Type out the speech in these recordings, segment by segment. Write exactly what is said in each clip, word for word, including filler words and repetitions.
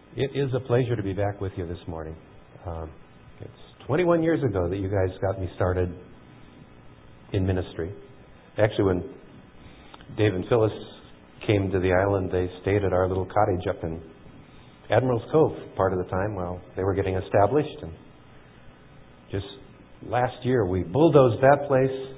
It is a pleasure to be back with you this morning. Um, it's twenty-one years ago that you guys got me started in ministry. Actually, when Dave and Phyllis came to the island, they stayed at our little cottage up in Admiral's Cove part of the time while they were getting established. And just last year, we bulldozed that place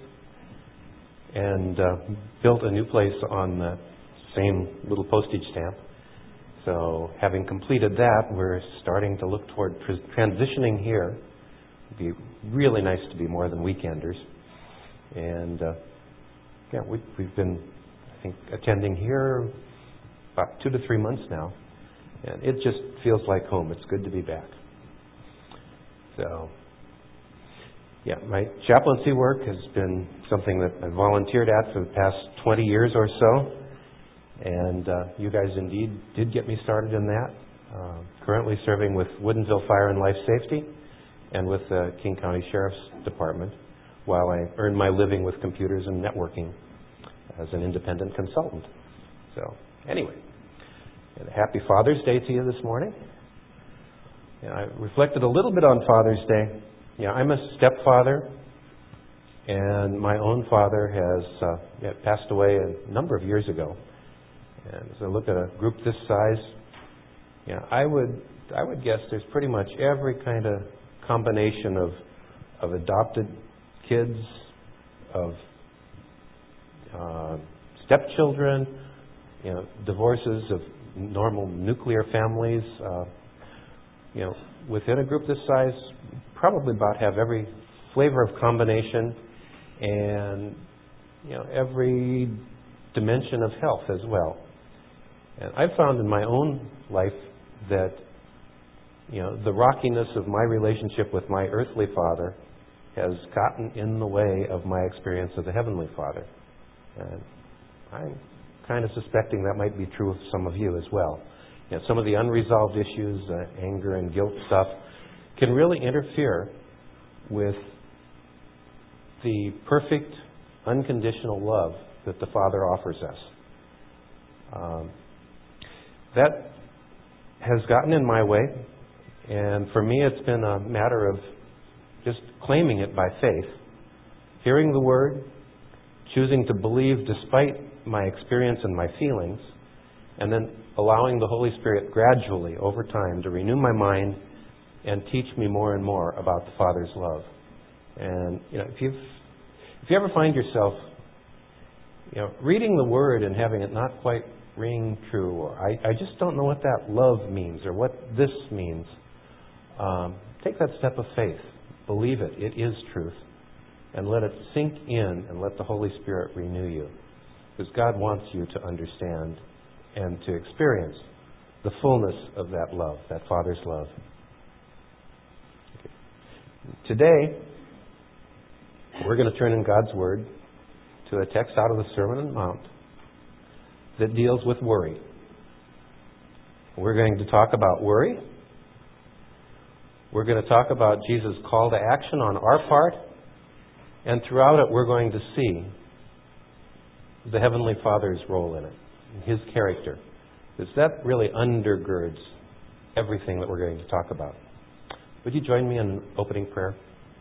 and uh, built a new place on the same little postage stamp. So having completed that, we're starting to look toward tr- transitioning here. It'd be really nice to be more than weekenders. And uh, yeah, we, we've been, I think, attending here about two to three months now. And it just feels like home. It's good to be back. So, yeah, my chaplaincy work has been something that I've volunteered at for the past twenty years or so. And uh, you guys indeed did get me started in that. Uh, currently serving with Woodinville Fire and Life Safety and with the King County Sheriff's Department while I earn my living with computers and networking as an independent consultant. So anyway, and happy Father's Day to you this morning. You know, I reflected a little bit on Father's Day. You know, I'm a stepfather, and my own father has uh, yeah, passed away a number of years ago. And as I look at a group this size, yeah, I would I would guess there's pretty much every kind of combination of of adopted kids, of uh, stepchildren, you know, divorces, of normal nuclear families. Uh, you know, within a group this size, probably about have every flavor of combination, and you know, every dimension of health as well. And I've found in my own life that, you know, the rockiness of my relationship with my earthly father has gotten in the way of my experience of the Heavenly Father. And I'm kind of suspecting that might be true of some of you as well. You know, some of the unresolved issues, uh, anger and guilt stuff, can really interfere with the perfect, unconditional love that the Father offers us. Um, that has gotten in my way, and for me it's been a matter of just claiming it by faith, hearing the Word, choosing to believe despite my experience and my feelings, and then allowing the Holy Spirit gradually, over time, to renew my mind and teach me more and more about the Father's love. And you know, if you if you ever find yourself You know, reading the Word and having it not quite ring true, or I, I just don't know what that love means or what this means, um, take that step of faith. Believe it. It is truth. And let it sink in and let the Holy Spirit renew you. Because God wants you to understand and to experience the fullness of that love, that Father's love. Okay. Today, we're going to turn in God's Word to a text out of the Sermon on the Mount that deals with worry. We're going to talk about worry. We're going to talk about Jesus' call to action on our part. And throughout it, we're going to see the Heavenly Father's role in it, His character. Because that really undergirds everything that we're going to talk about. Would you join me in opening prayer?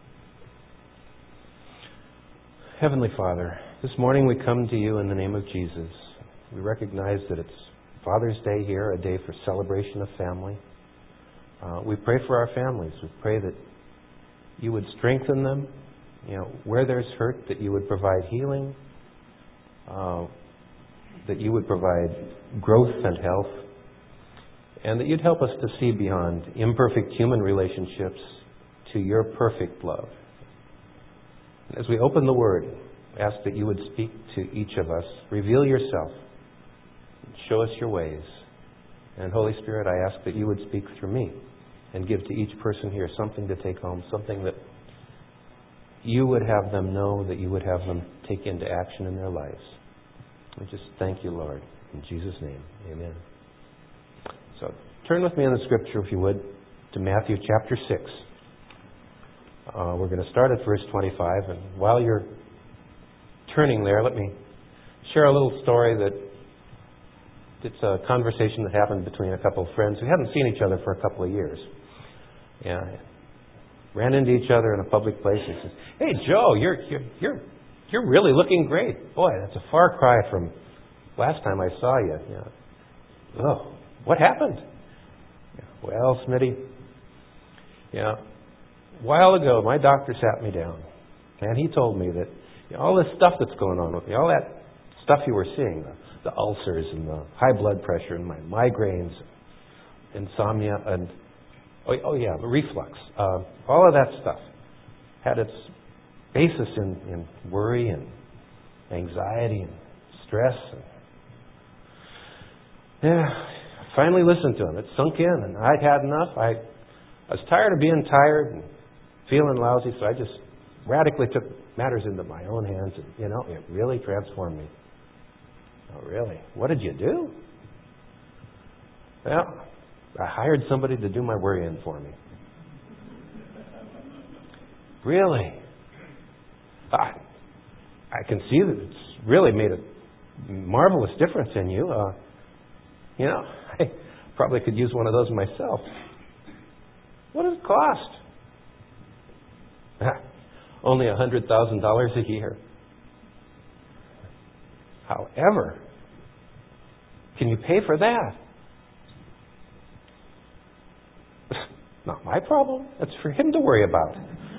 Heavenly Father, this morning we come to you in the name of Jesus. We recognize that it's Father's Day here, a day for celebration of family. Uh, we pray for our families. We pray that you would strengthen them. You know, where there's hurt, that you would provide healing, uh, that you would provide growth and health, and that you'd help us to see beyond imperfect human relationships to your perfect love. As we open the Word, ask that you would speak to each of us, reveal yourself, show us your ways. And Holy Spirit, I ask that you would speak through me and give to each person here something to take home, something that you would have them know, that you would have them take into action in their lives. We just thank you, Lord. In Jesus' name, amen. So turn with me in the Scripture, if you would, to Matthew chapter six. Uh, we're going to start at verse twenty-five, and while you're turning there, let me share a little story that it's a conversation that happened between a couple of friends who hadn't seen each other for a couple of years. Yeah, ran into each other in a public place and says, "Hey, Joe, you're you're you're you're really looking great. Boy, that's a far cry from last time I saw you." Yeah. Oh, what happened? Yeah. Well, Smitty, yeah, a while ago my doctor sat me down and he told me that you know, all this stuff that's going on with me, all that stuff you were seeing, the, the ulcers and the high blood pressure and my migraines, insomnia, and oh, oh yeah, the reflux, uh, all of that stuff had its basis in, in worry and anxiety and stress. And, yeah, I finally listened to him. It sunk in, and I'd had enough. I, I was tired of being tired and feeling lousy, so I just radically took matters into my own hands, and you know, it really transformed me. Oh, really? What did you do? Well, I hired somebody to do my worrying for me. Really? I, I can see that it's really made a marvelous difference in you. Uh, you know, I probably could use one of those myself. What does it cost? Only one hundred thousand dollars a year. However, can you pay for that? Not my problem. That's for him to worry about.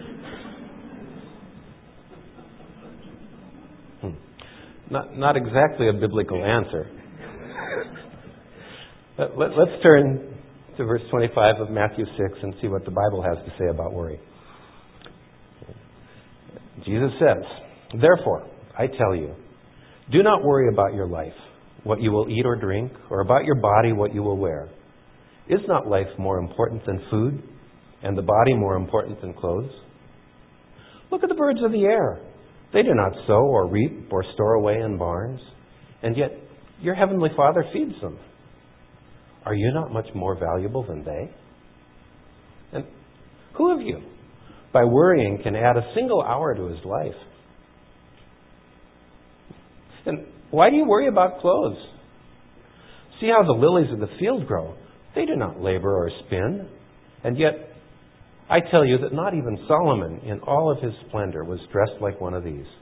hmm. Not, not exactly a biblical answer. Let, let, let's turn to verse twenty-five of Matthew six and see what the Bible has to say about worry. Jesus says, "Therefore, I tell you, do not worry about your life, what you will eat or drink, or about your body, what you will wear. Is not life more important than food, and the body more important than clothes? Look at the birds of the air. They do not sow or reap or store away in barns, and yet your heavenly Father feeds them. Are you not much more valuable than they? And who of you, by worrying, can add a single hour to his life? And why do you worry about clothes? See how the lilies of the field grow. They do not labor or spin. And yet, I tell you that not even Solomon in all of his splendor was dressed like one of these.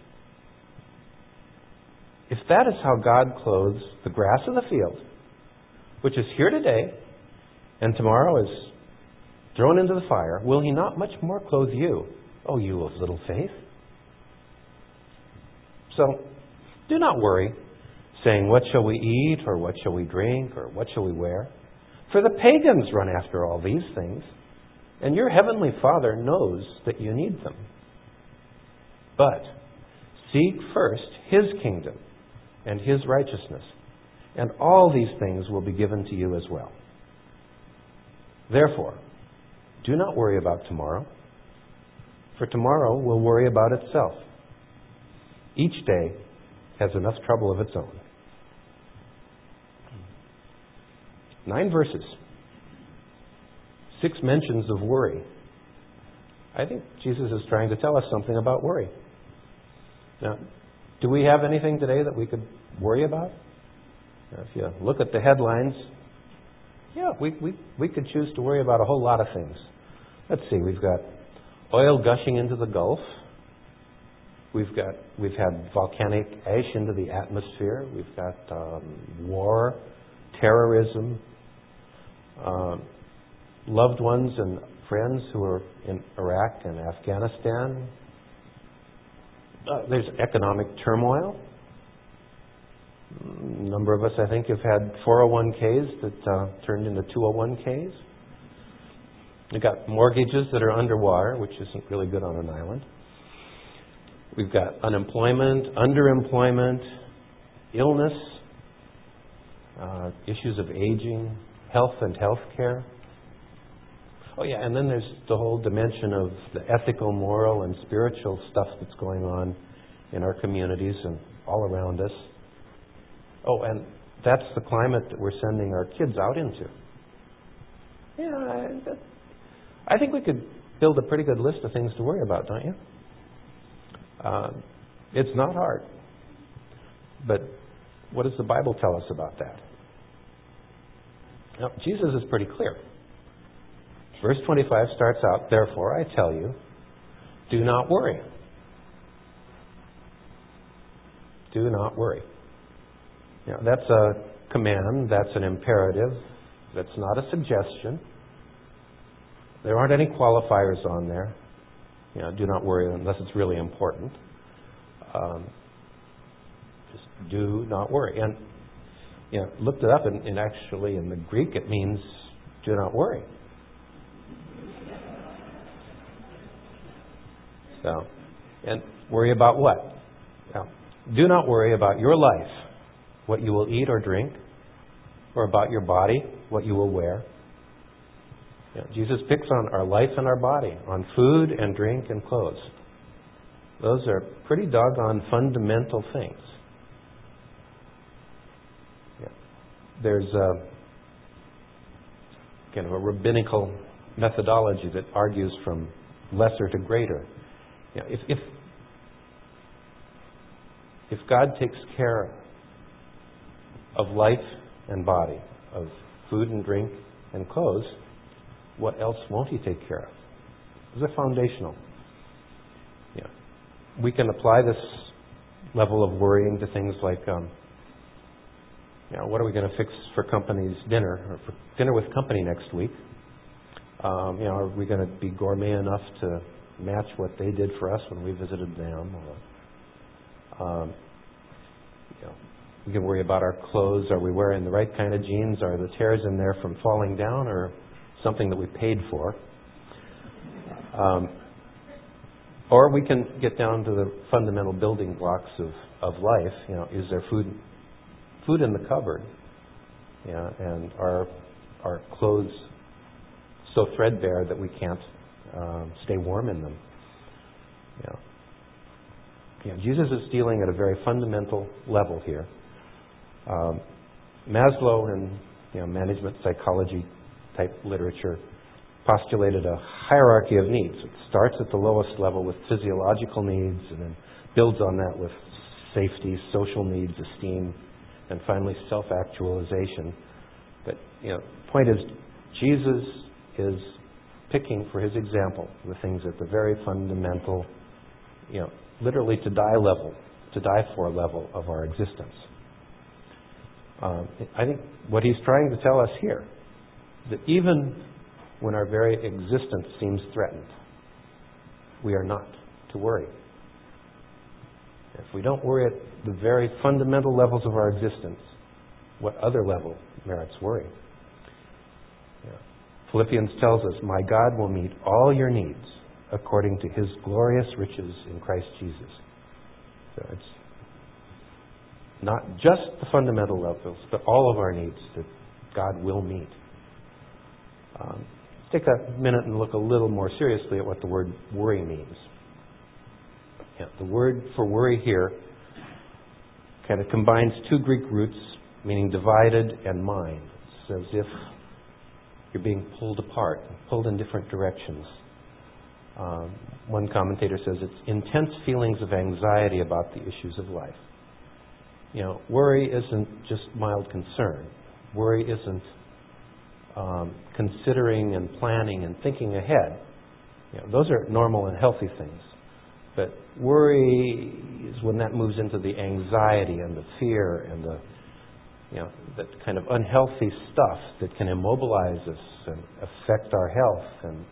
If that is how God clothes the grass of the field, which is here today and tomorrow is thrown into the fire, will he not much more clothe you, O you of little faith? So, do not worry, saying, what shall we eat, or what shall we drink, or what shall we wear? For the pagans run after all these things, and your heavenly Father knows that you need them. But seek first his kingdom and his righteousness, and all these things will be given to you as well. Therefore, do not worry about tomorrow, for tomorrow will worry about itself. Each day has enough trouble of its own. Nine verses. Six mentions of worry. I think Jesus is trying to tell us something about worry. Now, do we have anything today that we could worry about? Now, if you look at the headlines, yeah, we, we, we could choose to worry about a whole lot of things. Let's see, we've got oil gushing into the Gulf. We've got we've had volcanic ash into the atmosphere. We've got um, war, terrorism, uh, loved ones and friends who are in Iraq and Afghanistan. Uh, there's economic turmoil. A number of us, I think, have had four oh one k's that uh, turned into two oh one k's. We've got mortgages that are underwater, which isn't really good on an island. We've got unemployment, underemployment, illness, uh, issues of aging, health and health care. Oh yeah, and then there's the whole dimension of the ethical, moral, and spiritual stuff that's going on in our communities and all around us. Oh, and that's the climate that we're sending our kids out into. Yeah, I, I think we could build a pretty good list of things to worry about, don't you? Uh, it's not hard. But what does the Bible tell us about that? Now, Jesus is pretty clear. Verse twenty-five starts out, therefore I tell you, do not worry. Do not worry. You know, that's a command, that's an imperative, that's not a suggestion. There aren't any qualifiers on there. You know, do not worry unless it's really important. Um, just do not worry. And you know, looked it up, and, and actually in the Greek it means do not worry. So, and worry about what? Now, do not worry about your life, what you will eat or drink, or about your body, what you will wear. You know, Jesus picks on our life and our body, on food and drink and clothes. Those are pretty doggone fundamental things. Yeah. There's a kind of a rabbinical methodology that argues from lesser to greater. You know, if, if if God takes care of life and body, of food and drink and clothes, what else won't He take care of? These are foundational. Yeah. We can apply this level of worrying to things like, um, you know, what are we going to fix for company's dinner, or for dinner with company next week? Um, you know, are we going to be gourmet enough to match what they did for us when we visited them? Or, um, you know, we can worry about our clothes. Are we wearing the right kind of jeans? Are the tears in there from falling down, or something that we paid for? Um, or we can get down to the fundamental building blocks of, of life. You know, is there food food in the cupboard? Yeah, and are our clothes so threadbare that we can't um, stay warm in them? You know, you know, Jesus is dealing at a very fundamental level here. Um, Maslow and you know, management psychology type literature postulated a hierarchy of needs. It starts at the lowest level with physiological needs, and then builds on that with safety, social needs, esteem, and finally self-actualization. But you know, the point is, Jesus is picking for His example the things at the very fundamental, you know, literally to die level, to die for level of our existence. Um, I think what He's trying to tell us here, that even when our very existence seems threatened, we are not to worry. If we don't worry at the very fundamental levels of our existence, what other level merits worry? Yeah. Philippians tells us, my God will meet all your needs according to His glorious riches in Christ Jesus. So it's not just the fundamental levels, but all of our needs that God will meet. Um, take a minute and look a little more seriously at what the word worry means. Yeah, the word for worry here kind of combines two Greek roots, meaning divided and mind. It's as if you're being pulled apart, pulled in different directions. Um, one commentator says it's intense feelings of anxiety about the issues of life. You know, worry isn't just mild concern. Worry isn't um, considering and planning and thinking ahead. You know, those are normal and healthy things. But worry is when that moves into the anxiety and the fear and the, you know, that kind of unhealthy stuff that can immobilize us and affect our health and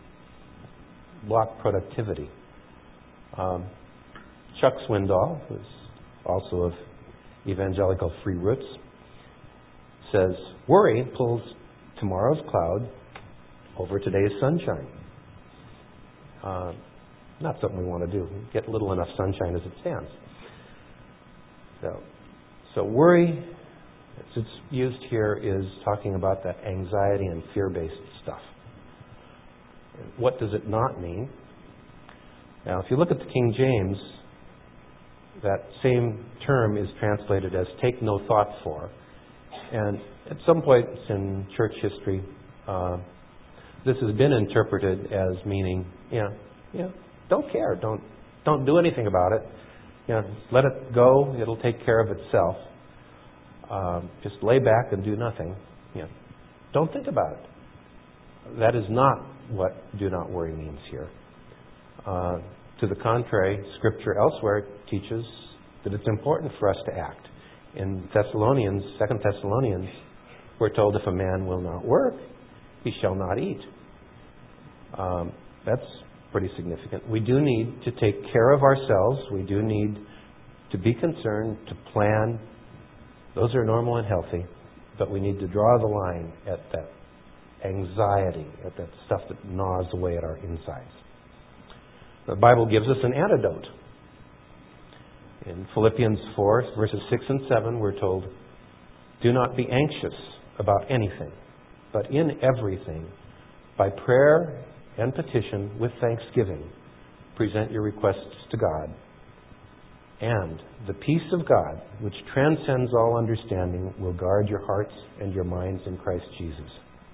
block productivity. Um, Chuck Swindoll, who's also of evangelical free roots, says, worry pulls tomorrow's cloud over today's sunshine. Uh, not something we want to do. We get little enough sunshine as it stands. So, so worry, as it's used here, is talking about that anxiety and fear-based stuff. What does it not mean? Now, if you look at the King James, that same term is translated as take no thought for. And at some points in church history, uh, this has been interpreted as meaning, yeah, yeah, don't care, don't don't do anything about it. You know, let it go; it'll take care of itself. Um, just lay back and do nothing. You know, don't think about it. That is not what do not worry means here. Uh, to the contrary, Scripture elsewhere teaches that it's important for us to act. In Thessalonians, Second Thessalonians, we're told if a man will not work, he shall not eat. Um, that's pretty significant. We do need to take care of ourselves. We do need to be concerned, to plan. Those are normal and healthy. But we need to draw the line at that anxiety, at that stuff that gnaws away at our insides. The Bible gives us an antidote. In Philippians four, verses six and seven, we're told, do not be anxious about anything, but in everything, by prayer and petition with thanksgiving, present your requests to God. And the peace of God, which transcends all understanding, will guard your hearts and your minds in Christ Jesus.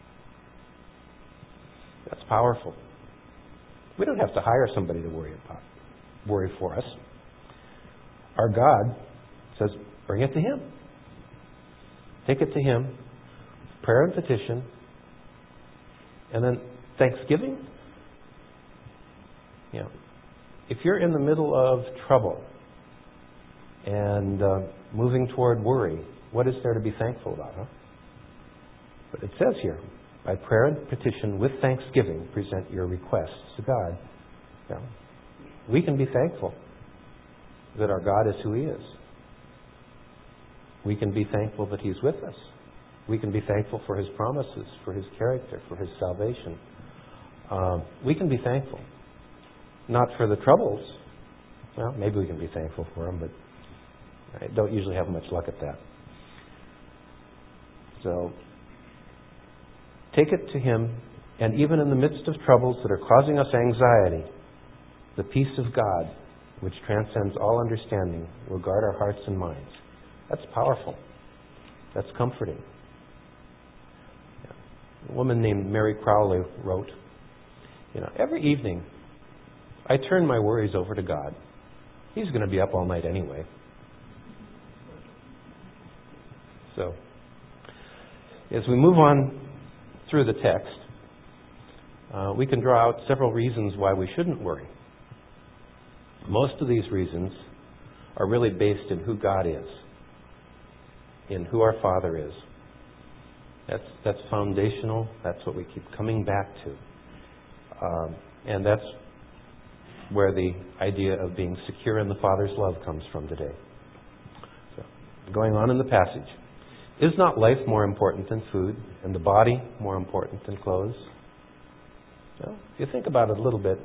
That's powerful. We don't have to hire somebody to worry about, worry for us. Our God says, bring it to Him. Take it to Him. Prayer and petition. And then thanksgiving. You know, if you're in the middle of trouble and uh, moving toward worry, what is there to be thankful about, huh? But it says here, by prayer and petition with thanksgiving, present your requests to God. You know, we can be thankful that our God is who He is. We can be thankful that He's with us. We can be thankful for His promises, for His character, for His salvation. Um, we can be thankful. Not for the troubles. Well, maybe we can be thankful for them, but I don't usually have much luck at that. So, take it to Him, and even in the midst of troubles that are causing us anxiety, the peace of God, which transcends all understanding, will guard our hearts and minds. That's powerful. That's comforting. A woman named Mary Crowley wrote, you know, every evening I turn my worries over to God. He's going to be up all night anyway. So, as we move on through the text, uh, we can draw out several reasons why we shouldn't worry. Most of these reasons are really based in who God is, in who our Father is. That's that's foundational. That's what we keep coming back to. Um, and that's where the idea of being secure in the Father's love comes from today. So, going on in the passage. Is not life more important than food, and the body more important than clothes? Well, if you think about it a little bit,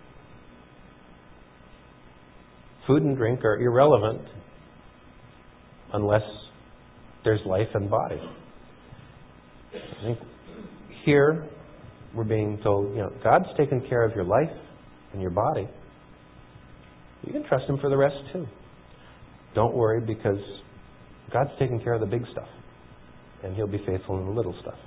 food and drink are irrelevant unless there's life and body. I think here we're being told, you know, God's taken care of your life and your body. You can trust Him for the rest too. Don't worry, because God's taken care of the big stuff, and He'll be faithful in the little stuff.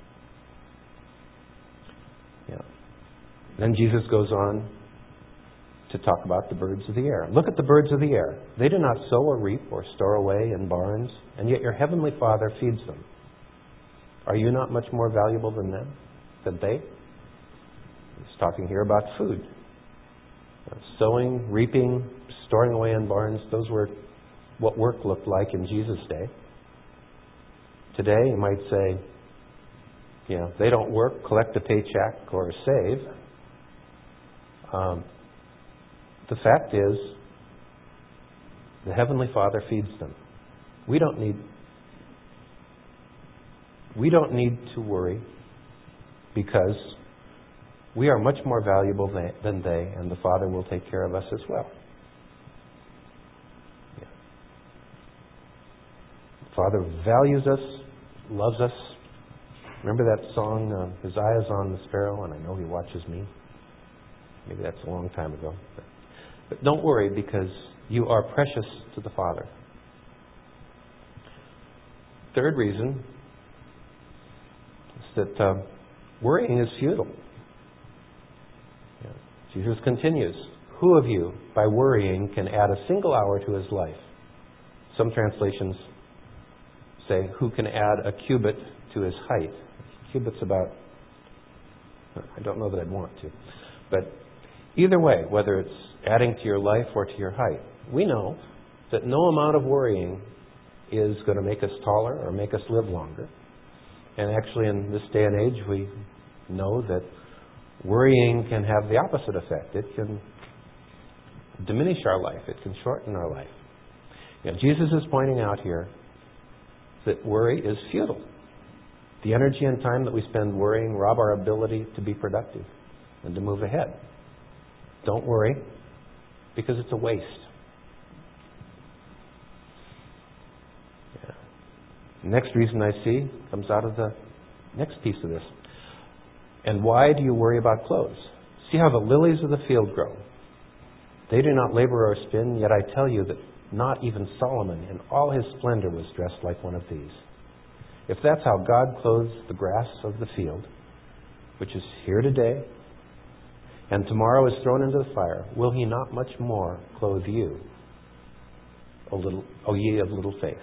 Yeah. Then Jesus goes on to talk about the birds of the air. Look at the birds of the air. They do not sow or reap or store away in barns, and yet your heavenly Father feeds them. Are you not much more valuable than them, than they? He's talking here about food. Uh, sowing, reaping, storing away in barns, those were what work looked like in Jesus' day. Today, you might say, you know, they don't work, collect a paycheck, or save. Um, the fact is, the Heavenly Father feeds them. We don't need we don't need to worry, because we are much more valuable than they, and the Father will take care of us as well. Yeah. The Father values us, loves us. Remember that song, uh, His eye is on the sparrow, and I know He watches me? Maybe that's a long time ago. But, but don't worry, because you are precious to the Father. Third reason is that uh, worrying is futile. Yeah. Jesus continues, who of you, by worrying, can add a single hour to his life? Some translations say, who can add a cubit to his height? cubits about, I don't know that I'd want to. But either way, whether it's adding to your life or to your height, we know that no amount of worrying is going to make us taller or make us live longer. And actually in this day and age, we know that worrying can have the opposite effect. It can diminish our life. It can shorten our life. You know, Jesus is pointing out here that worry is futile. The energy and time that we spend worrying rob our ability to be productive and to move ahead. Don't worry, because it's a waste. Yeah. The next reason I see comes out of the next piece of this. And why do you worry about clothes? See how the lilies of the field grow. They do not labor or spin, yet I tell you that not even Solomon in all his splendor was dressed like one of these. If that's how God clothes the grass of the field, which is here today, and tomorrow is thrown into the fire, will He not much more clothe you, O little, O ye of little faith?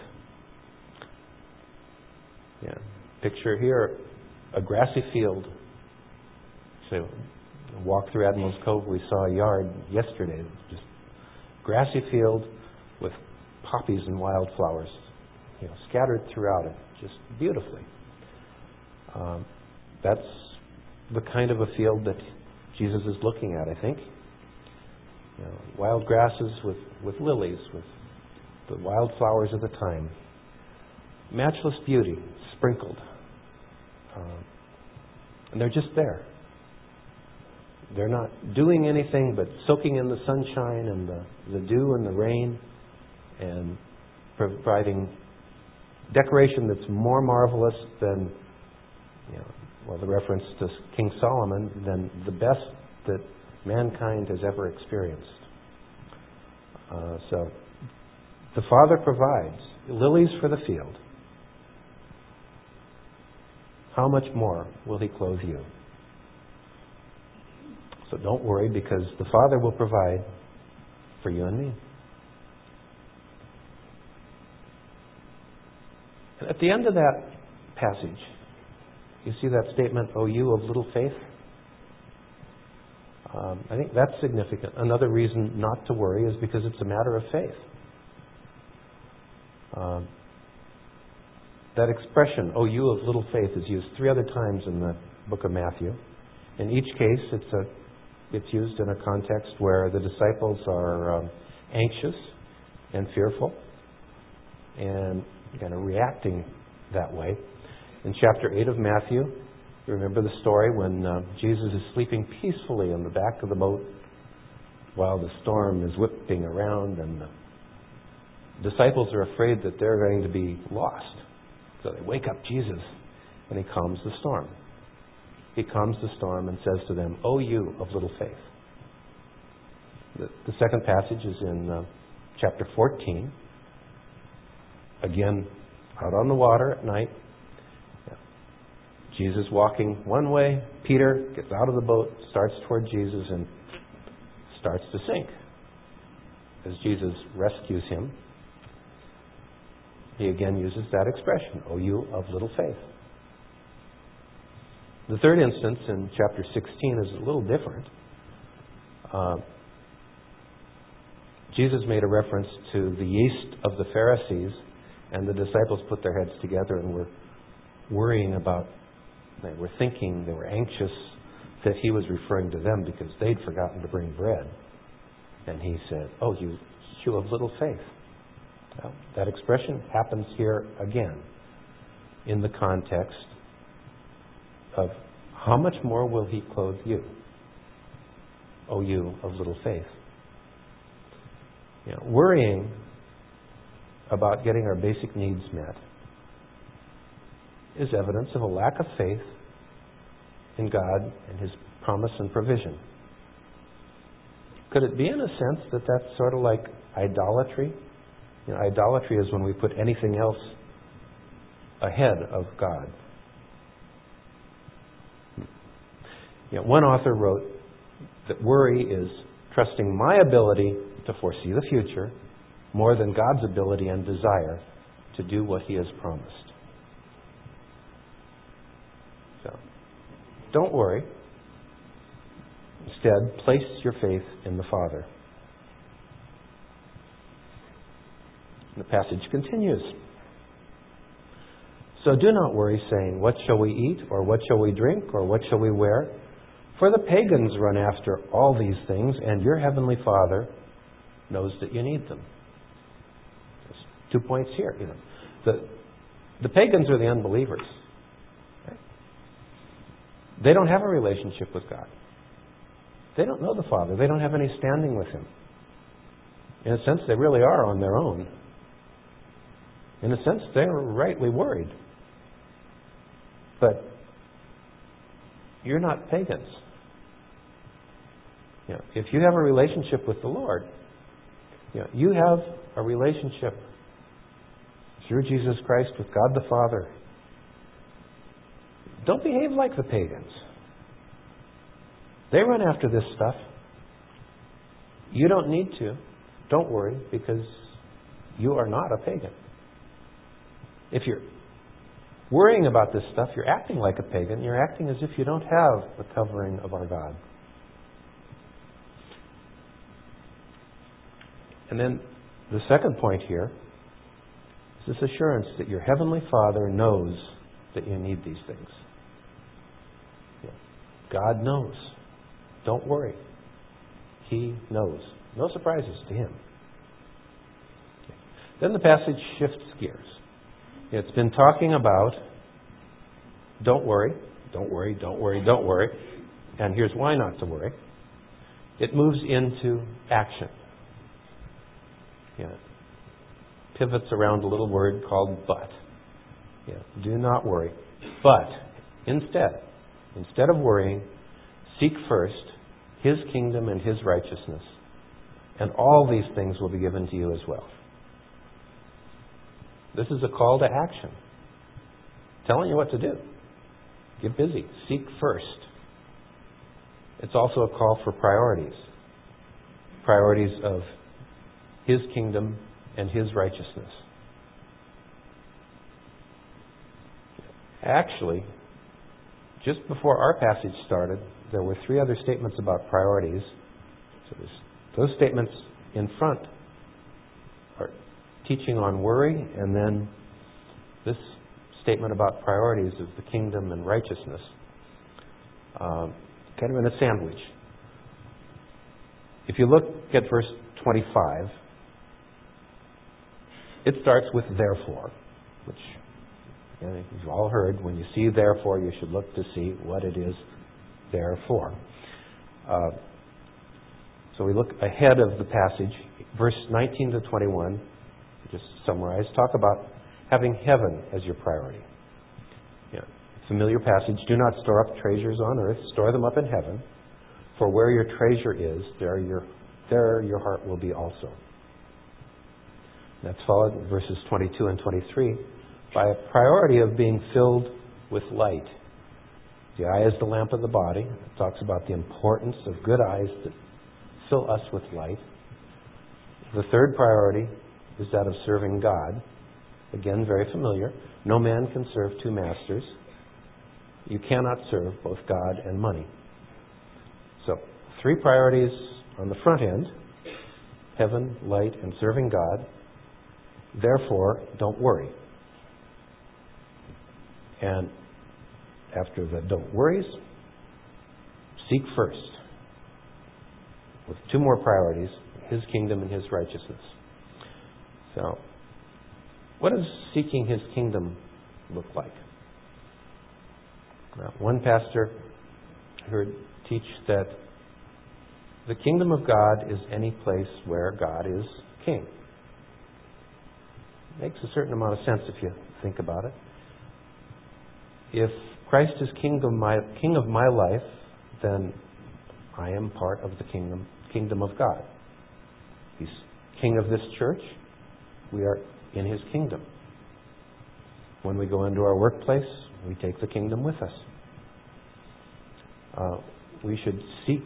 Yeah. Picture here a grassy field. So, walk through Admiral's Cove. We saw a yard yesterday, just grassy field with poppies and wildflowers, you know, scattered throughout it, just beautifully. Um, that's the kind of a field that Jesus is looking at, I think. You know, wild grasses with, with lilies, with the wildflowers of the time. Matchless beauty, sprinkled. Um, and they're just there. They're not doing anything but soaking in the sunshine and the, the dew and the rain and providing decoration that's more marvelous than, you know, well, the reference to King Solomon, than the best that mankind has ever experienced. Uh, so, the Father provides lilies for the field. How much more will He clothe you? So don't worry, because the Father will provide for you and me. And at the end of that passage, you see that statement, O you of little faith? Um, I think that's significant. Another reason not to worry is because it's a matter of faith. Um, that expression, O you of little faith, is used three other times in the book of Matthew. In each case, it's a It's used in a context where the disciples are um, anxious and fearful and kind of reacting that way. In chapter eight of Matthew, you remember the story when uh, Jesus is sleeping peacefully in the back of the boat while the storm is whipping around, and the disciples are afraid that they're going to be lost. So they wake up Jesus, and He calms the storm. He calms the storm and says to them, O you of little faith. The, the second passage is in uh, chapter fourteen. Again, out on the water at night. Yeah. Jesus walking one way. Peter gets out of the boat, starts toward Jesus, and starts to sink. As Jesus rescues him, He again uses that expression, O you of little faith. The third instance in chapter sixteen is a little different. Uh, Jesus made a reference to the yeast of the Pharisees, and the disciples put their heads together and were worrying about, they were thinking, they were anxious that He was referring to them because they'd forgotten to bring bread. And He said, oh, you, you of little faith. Well, that expression happens here again in the context of how much more will He clothe you, O you of little faith. You know, worrying about getting our basic needs met is evidence of a lack of faith in God and His promise and provision. Could it be in a sense that that's sort of like idolatry? You know, idolatry is when we put anything else ahead of God. You know, one author wrote that worry is trusting my ability to foresee the future more than God's ability and desire to do what He has promised. don't worry. Instead, place your faith in the Father. The passage continues. So do not worry, saying, what shall we eat, or what shall we drink, or what shall we wear? For the pagans run after all these things, and your heavenly Father knows that you need them. There's two points here. You know, the the pagans are the unbelievers. Right? They don't have a relationship with God. They don't know the Father. They don't have any standing with Him. In a sense, they really are on their own. In a sense, they're rightly worried. But you're not pagans. You know, if you have a relationship with the Lord, you know, you have a relationship through Jesus Christ with God the Father. Don't behave like the pagans. They run after this stuff. You don't need to. Don't worry, because you are not a pagan. If you're worrying about this stuff, you're acting like a pagan. You're acting as if you don't have the covering of our God. And then the second point here is this assurance that your heavenly Father knows that you need these things. God knows. Don't worry. He knows. No surprises to Him. Then the passage shifts gears. It's been talking about don't worry, don't worry, don't worry, don't worry. And here's why not to worry. It moves into action. Yeah. Pivots around a little word called but. Yeah. Do not worry. But instead, instead of worrying, seek first His kingdom and His righteousness. And all these things will be given to you as well. This is a call to action. Telling you what to do. Get busy. Seek first. It's also a call for priorities. Priorities of His kingdom and His righteousness. Actually, just before our passage started, there were three other statements about priorities. So those statements in front are teaching on worry, and then this statement about priorities of the kingdom and righteousness. Um, kind of in a sandwich. If you look at verse twenty-five, it starts with therefore, which you know, you've all heard. When you see therefore, you should look to see what it is therefore. Uh, so we look ahead of the passage, verse nineteen to twenty-one, just summarize, talk about having heaven as your priority. Yeah. Familiar passage, do not store up treasures on earth, store them up in heaven, for where your treasure is, there your, there your heart will be also. That's followed in verses twenty-two and twenty-three by a priority of being filled with light. The eye is the lamp of the body. It talks about the importance of good eyes that fill us with light. The third priority is that of serving God. Again, very familiar. No man can serve two masters. You cannot serve both God and money. So, three priorities on the front end: heaven, light, and serving God. Therefore, don't worry. And after the don't worries, seek first, with two more priorities: His kingdom and His righteousness. So, what does seeking His kingdom look like? Now, one pastor I heard teach that the kingdom of God is any place where God is king. Makes a certain amount of sense if you think about it. If Christ is king of my, king of my life, then I am part of the kingdom, kingdom of God. He's king of this church. We are in His kingdom. When we go into our workplace, we take the kingdom with us. Uh, we should seek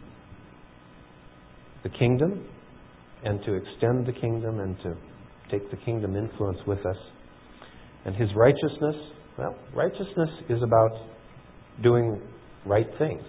the kingdom and to extend the kingdom and to take the kingdom influence with us. And His righteousness, well, righteousness is about doing right things.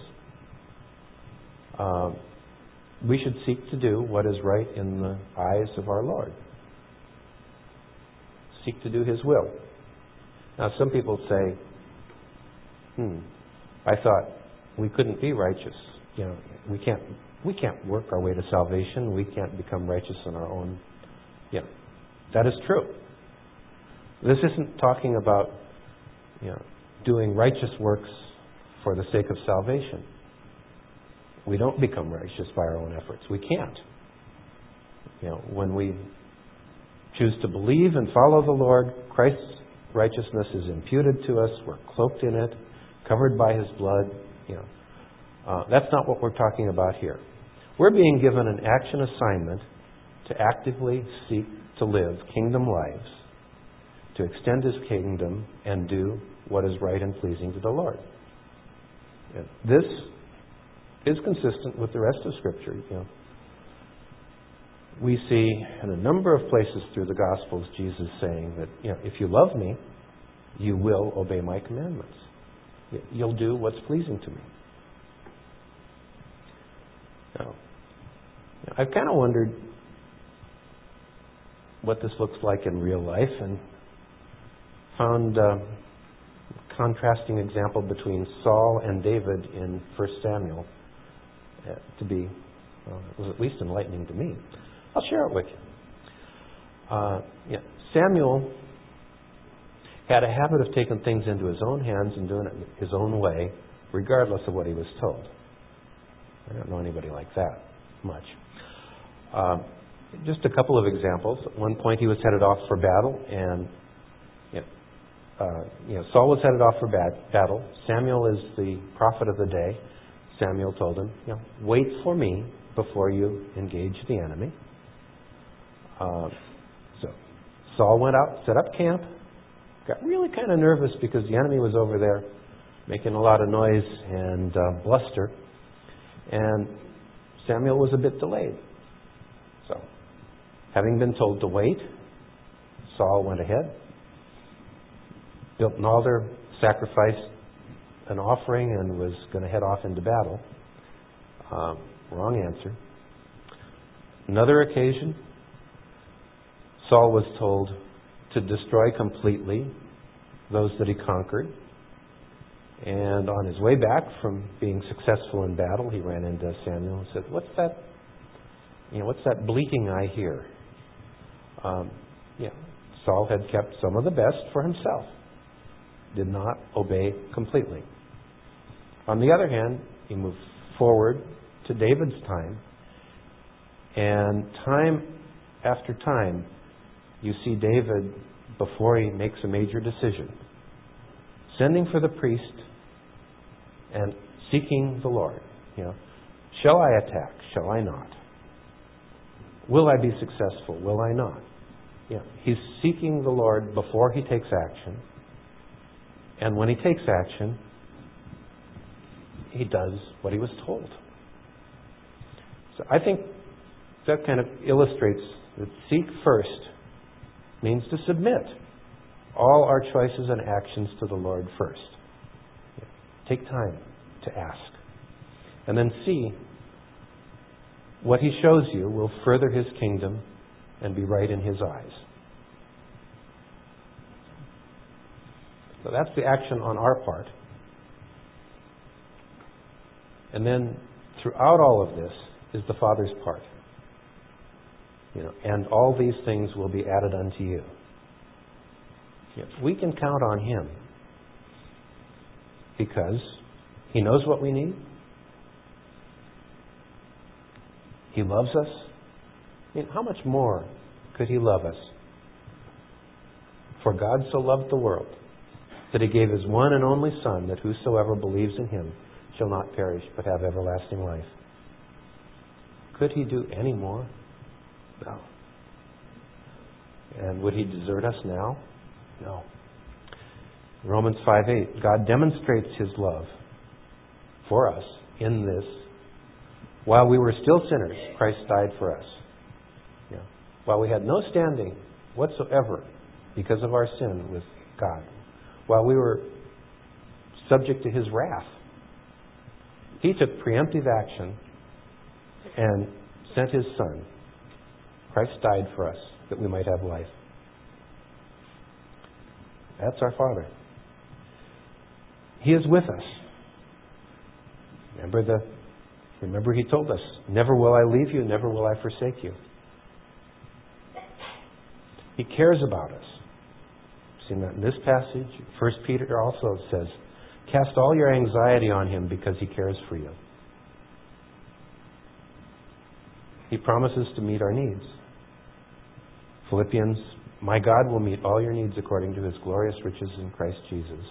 Um, we should seek to do what is right in the eyes of our Lord. Seek to do His will. Now, some people say, hmm, I thought we couldn't be righteous. You know, we can't we can't work our way to salvation. We can't become righteous on our own. Yeah, that is true. This isn't talking about, you know, doing righteous works for the sake of salvation. We don't become righteous by our own efforts. We can't. You know, when we choose to believe and follow the Lord, Christ's righteousness is imputed to us. We're cloaked in it, covered by His blood. You know, uh, that's not what we're talking about here. We're being given an action assignment to actively seek to live kingdom lives, to extend His kingdom and do what is right and pleasing to the Lord. And this is consistent with the rest of Scripture. You know, we see in a number of places through the Gospels Jesus saying that, you know, if you love me, you will obey my commandments. You'll do what's pleasing to me. Now, I've kind of wondered what this looks like in real life, and found a contrasting example between Saul and David in First Samuel uh, to be, well, it was at least enlightening to me. I'll share it with you. Uh, yeah, Samuel had a habit of taking things into his own hands and doing it his own way, regardless of what he was told. I don't know anybody like that much. Um, just a couple of examples. At one point he was headed off for battle, and you know, uh, you know, Saul was headed off for bad, battle. Samuel is the prophet of the day. Samuel told him, you know, wait for me before you engage the enemy. Uh, so Saul went out, set up camp, got really kind of nervous because the enemy was over there making a lot of noise and uh, bluster, and Samuel was a bit delayed. So, having been told to wait, Saul went ahead, built an altar, sacrificed an offering, and was going to head off into battle. Um, wrong answer. Another occasion, Saul was told to destroy completely those that he conquered. And on his way back from being successful in battle, he ran into Samuel and said, "What's that? You know, what's that bleating I hear?" Um, yeah, Saul had kept some of the best for himself. Did not obey completely. On the other hand, he moved forward to David's time, and time after time, you see David, before he makes a major decision, sending for the priest and seeking the Lord. You know, shall I attack? Shall I not? Will I be successful? Will I not? You know, he's seeking the Lord before he takes action. And when he takes action, he does what he was told. So I think that kind of illustrates that seek first means to submit all our choices and actions to the Lord first. Take time to ask. And then see what He shows you will further His kingdom and be right in His eyes. So that's the action on our part. And then throughout all of this is the Father's part. You know, and all these things will be added unto you. You know, we can count on Him because He knows what we need. He loves us. I mean, how much more could He love us? For God so loved the world that He gave His one and only Son, that whosoever believes in Him shall not perish but have everlasting life. Could He do any more? No. And would He desert us now? No. Romans five eight, God demonstrates His love for us in this: while we were still sinners, Christ died for us. Yeah. While we had no standing whatsoever because of our sin with God, while we were subject to His wrath, He took preemptive action and sent His Son. Christ died for us that we might have life. That's our Father. He is with us. Remember the remember He told us, never will I leave you, never will I forsake you. He cares about us. Seen that in this passage. First Peter also says, cast all your anxiety on Him because He cares for you. He promises to meet our needs. Philippians, my God will meet all your needs according to His glorious riches in Christ Jesus.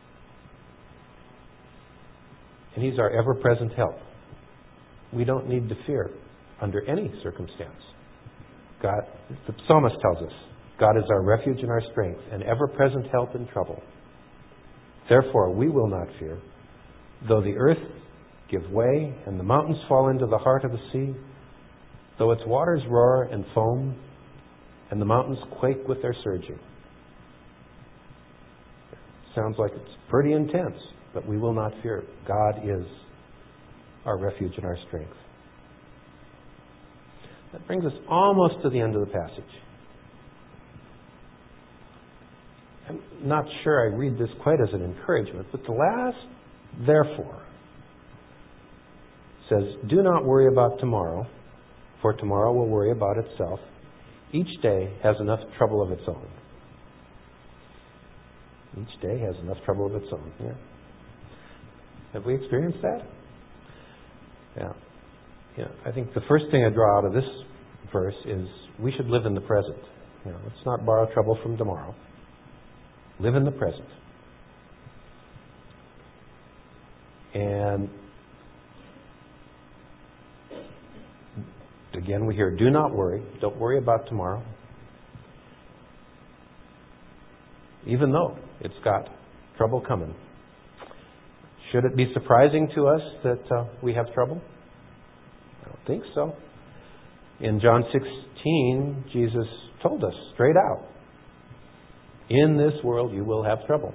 And He's our ever-present help. We don't need to fear under any circumstance. God, the psalmist tells us, God is our refuge and our strength, an ever-present help in trouble. Therefore, we will not fear, though the earth give way and the mountains fall into the heart of the sea, though its waters roar and foam, and the mountains quake with their surging. Sounds like it's pretty intense, but we will not fear. God is our refuge and our strength. That brings us almost to the end of the passage. I'm not sure I read this quite as an encouragement, but the last, therefore, says, do not worry about tomorrow, for tomorrow will worry about itself. Each day has enough trouble of its own. Each day has enough trouble of its own. Yeah. Have we experienced that? Yeah. Yeah. I think the first thing I draw out of this verse is we should live in the present. You know, let's not borrow trouble from tomorrow. Live in the present. And again, we hear, do not worry. Don't worry about tomorrow. Even though it's got trouble coming. Should it be surprising to us that uh, we have trouble? I don't think so. In John sixteen, Jesus told us straight out, in this world you will have trouble.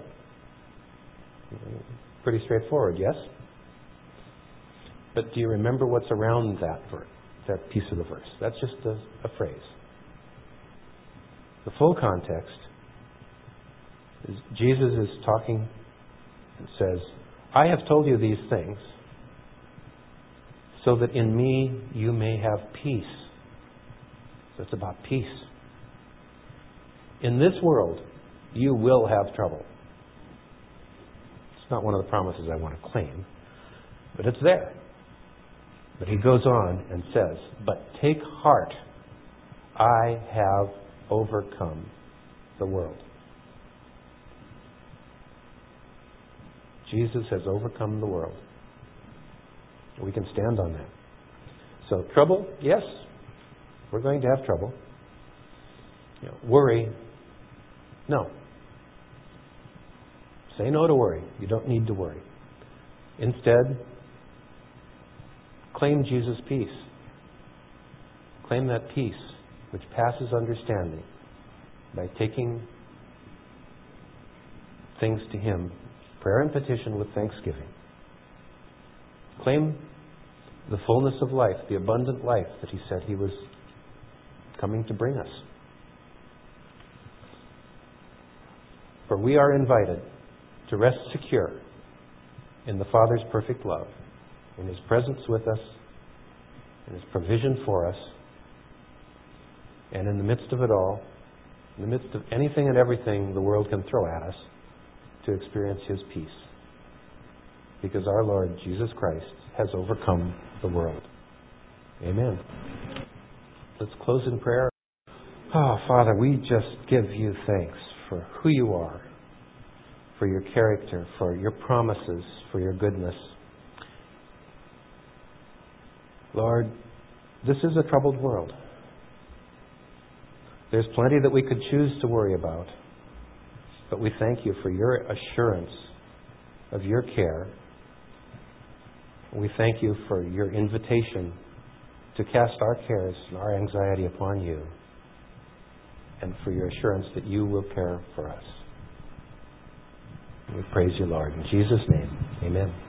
Pretty straightforward, yes? But do you remember what's around that verse, that piece of the verse? That's just a, a phrase. The full context is Jesus is talking and says, I have told you these things so that in me you may have peace. So it's about peace. In this world, you will have trouble. It's not one of the promises I want to claim, but it's there. But he goes on and says, but take heart, I have overcome the world. Jesus has overcome the world. We can stand on that. So trouble, yes, we're going to have trouble. You know, worry, no. Say no to worry. You don't need to worry. Instead, claim Jesus' peace. Claim that peace which passes understanding by taking things to Him, prayer and petition with thanksgiving. Claim the fullness of life, the abundant life that He said He was coming to bring us. For we are invited to rest secure in the Father's perfect love, in His presence with us, in His provision for us, and in the midst of it all, in the midst of anything and everything the world can throw at us, to experience His peace. Because our Lord Jesus Christ has overcome the world. Amen. Let's close in prayer. Oh, Father, we just give You thanks for who You are, for Your character, for Your promises, for Your goodness. Lord, this is a troubled world. There's plenty that we could choose to worry about, but we thank You for Your assurance of Your care. We thank You for Your invitation to cast our cares and our anxiety upon You, and for Your assurance that You will care for us. We praise You, Lord. In Jesus' name, amen.